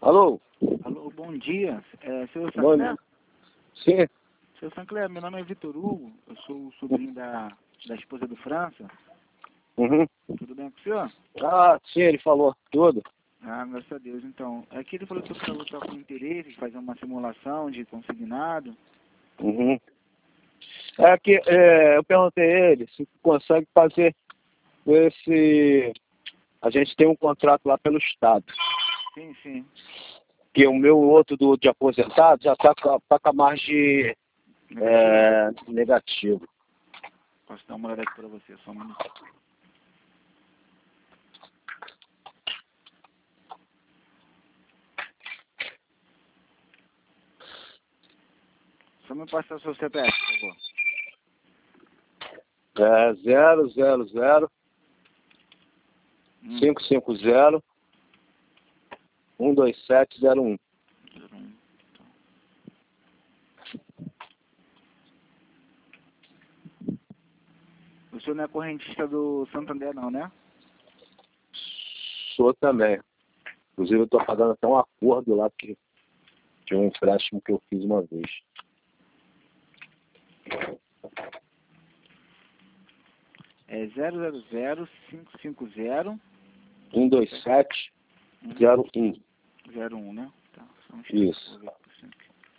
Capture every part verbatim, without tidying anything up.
Alô? Alô, bom dia. É, senhor Bom Sancler? dia. Sim. Senhor Sancler, meu nome é Vitor Hugo, eu sou o sobrinho da, da esposa do França. Uhum. Tudo bem com o senhor? Ah, sim, ele falou tudo. Ah, graças a Deus. Então, aqui ele falou que o senhor está com interesse em fazer uma simulação de consignado. Uhum. É que é, eu perguntei a ele se consegue fazer esse... A gente tem um contrato lá pelo Estado. Sim, sim. Que o meu outro do, de aposentado já está com, tá com a margem é, negativo. Posso dar uma olhada aqui para você, só um minuto. Só me passar o seu C P F, por favor. É zero zero zero Hum. cinco cinco zero um dois sete zero um. zero um. O senhor não é correntista do Santander, não, né? Sou também. Inclusive eu estou pagando até um acordo lá que de um empréstimo que eu fiz uma vez. É zero zero zero cinco cinco zero um dois sete zero um. zero um, né? Tá, só um instante, Isso. vou ver por cento.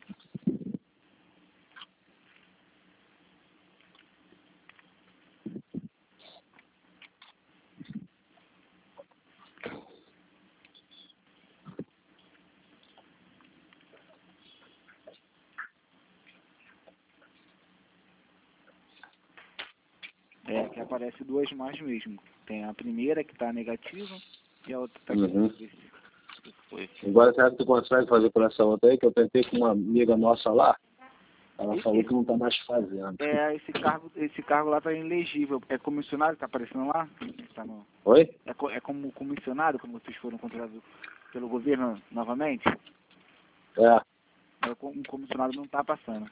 É, que aparece duas mais mesmo. Tem a primeira que está negativa e a outra está Uhum. positiva. Foi. Agora será que tu consegue fazer por essa outra aí? Que eu tentei com uma amiga nossa lá. Ela Esse, falou que não está mais fazendo. é, esse cargo, esse cargo lá está ilegível. É comissionário que está aparecendo lá? Tá no, Oi? é, co- é como comissionário, como vocês foram contratados pelo governo novamente? É. É, co- um comissionado não está passando.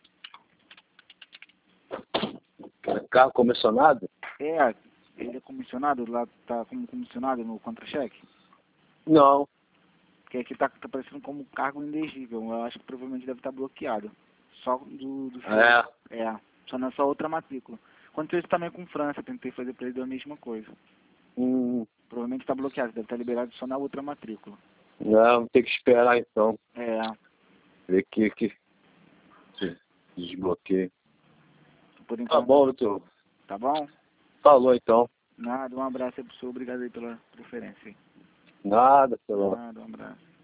Carro comissionado? É, ele é comissionado, lá está como comissionado no contra-cheque? Não. Que aqui está tá aparecendo como cargo ilegível. Eu acho que provavelmente deve estar bloqueado. Só do, do É. É, só nessa outra matrícula. Aconteceu isso também com França, tentei fazer para ele a mesma coisa. Hum, Provavelmente está bloqueado, deve estar liberado só na outra matrícula. não, vou ter que esperar então. É, Ver que, que se desbloqueio. por Tá enquanto. bom, Vitor. Tá bom? Falou então. Nada, um abraço aí pro senhor, obrigado aí pela preferência. Nada, pelo Nada, um abraço.